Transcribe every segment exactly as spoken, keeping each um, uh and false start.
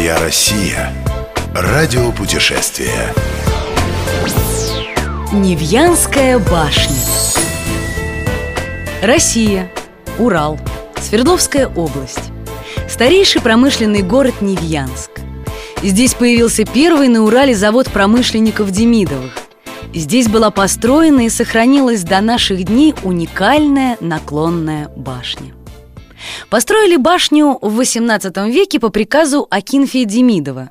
Моя Россия. Радиопутешествие. Невьянская башня. Россия. Урал. Свердловская область. Старейший промышленный город Невьянск. Здесь появился первый на Урале завод промышленников Демидовых. Здесь была построена и сохранилась до наших дней уникальная наклонная башня. Построили башню в восемнадцатом веке по приказу Акинфия Демидова.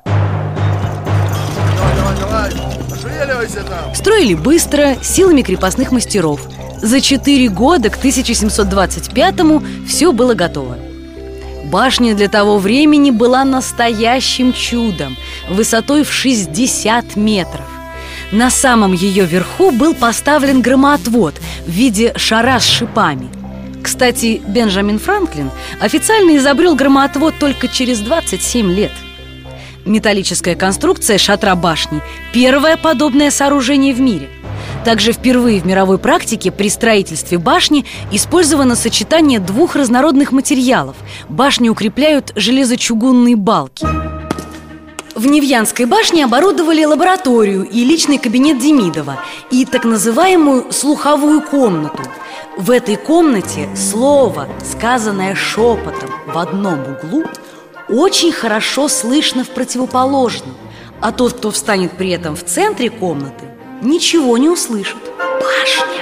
Строили быстро, силами крепостных мастеров. За четыре года, к тысяча семьсот двадцать пятому, все было готово. Башня для того времени была настоящим чудом, высотой в шестьдесят метров. На самом ее верху был поставлен громоотвод в виде шара с шипами. Кстати, Бенджамин Франклин официально изобрел громоотвод только через двадцать семь лет. Металлическая конструкция шатра башни – первое подобное сооружение в мире. Также впервые в мировой практике при строительстве башни использовано сочетание двух разнородных материалов. Башню укрепляют железочугунные балки. В Невьянской башне оборудовали лабораторию и личный кабинет Демидова и так называемую слуховую комнату. В этой комнате слово, сказанное шепотом в одном углу, очень хорошо слышно в противоположном, а тот, кто встанет при этом в центре комнаты, ничего не услышит. Башня!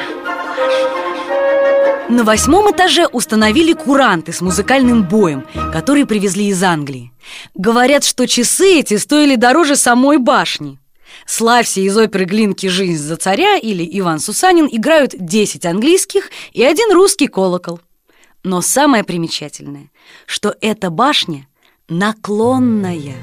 На восьмом этаже установили куранты с музыкальным боем, которые привезли из Англии. Говорят, что часы эти стоили дороже самой башни. Славься из оперы Глинки «Жизнь за царя» или Иван Сусанин играют десять английских и один русский колокол. Но самое примечательное, что эта башня наклонная.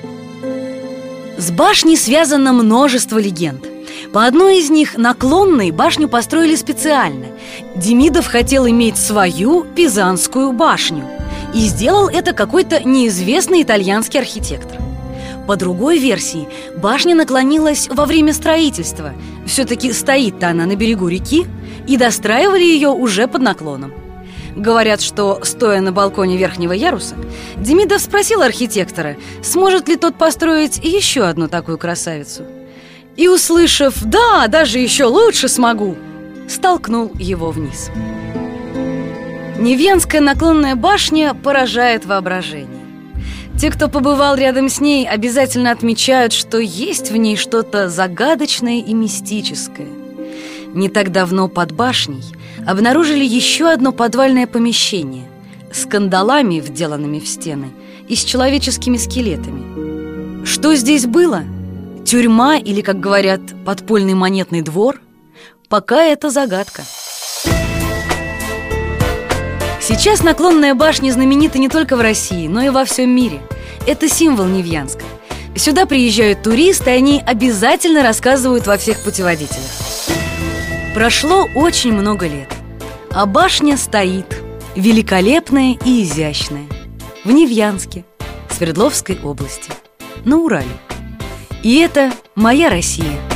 С башней связано множество легенд. По одной из них, наклонной, башню построили специально. Демидов хотел иметь свою Пизанскую башню, и сделал это какой-то неизвестный итальянский архитектор. По другой версии, башня наклонилась во время строительства. Все-таки стоит-то она на берегу реки, и достраивали ее уже под наклоном. Говорят, что, стоя на балконе верхнего яруса, Демидов спросил архитектора, сможет ли тот построить еще одну такую красавицу. И, услышав «да, даже еще лучше смогу», столкнул его вниз. Невьянская наклонная башня поражает воображение. Те, кто побывал рядом с ней, обязательно отмечают, что есть в ней что-то загадочное и мистическое. Не так давно под башней обнаружили еще одно подвальное помещение с кандалами, вделанными в стены, и с человеческими скелетами. Что здесь было? Тюрьма или, как говорят, подпольный монетный двор? Пока это загадка. Сейчас наклонная башня знаменита не только в России, но и во всем мире. Это символ Невьянска. Сюда приезжают туристы, и они обязательно рассказывают во всех путеводителях. Прошло очень много лет, а башня стоит, великолепная и изящная, в Невьянске, Свердловской области, на Урале. И это «Моя Россия».